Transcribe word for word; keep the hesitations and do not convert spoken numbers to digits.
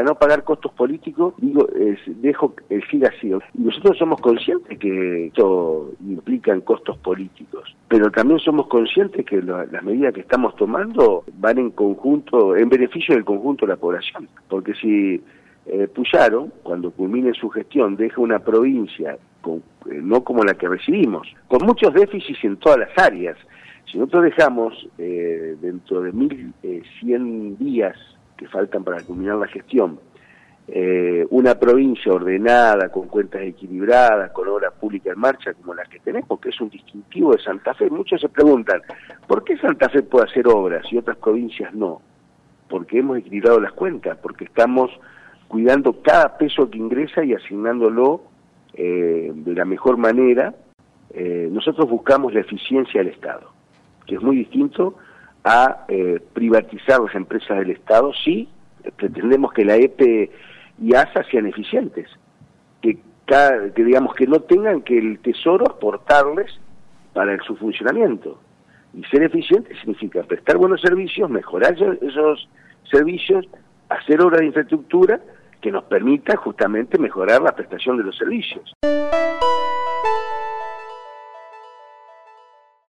para no pagar costos políticos, digo, es, dejo el siga así. Y nosotros somos conscientes que esto implica costos políticos, pero también somos conscientes que lo, las medidas que estamos tomando van en conjunto, en beneficio del conjunto de la población, porque si eh, Puyaro, cuando culmine su gestión, deja una provincia con, eh, no como la que recibimos, con muchos déficits en todas las áreas. Si nosotros dejamos eh, dentro de mil cien días que faltan para culminar la gestión, eh, una provincia ordenada, con cuentas equilibradas, con obras públicas en marcha como las que tenemos, que es un distintivo de Santa Fe, muchos se preguntan, ¿por qué Santa Fe puede hacer obras y otras provincias no? Porque hemos equilibrado las cuentas, porque estamos cuidando cada peso que ingresa y asignándolo eh, de la mejor manera. Eh, nosotros buscamos la eficiencia del Estado, que es muy distinto a eh, privatizar las empresas del Estado. Sí, pretendemos que la E P E y A S A sean eficientes, que, cada, que digamos que no tengan que el Tesoro aportarles para el, su funcionamiento. Y ser eficiente significa prestar buenos servicios, mejorar esos servicios, hacer obras de infraestructura que nos permita justamente mejorar la prestación de los servicios.